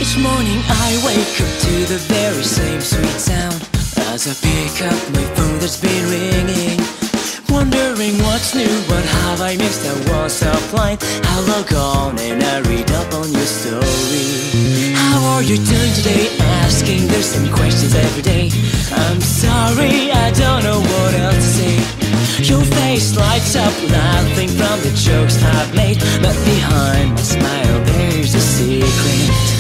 Each morning I wake up to the very same sweet sound. As I pick up my phone that's been ringing, wondering what's new, what have I missed? I was offline, I log on and I read up on your story. How are you doing today? Asking the same questions every day. I'm sorry, I don't know what else to say. Your face lights up, laughing from the jokes I've made, but behind my smile there's a secret.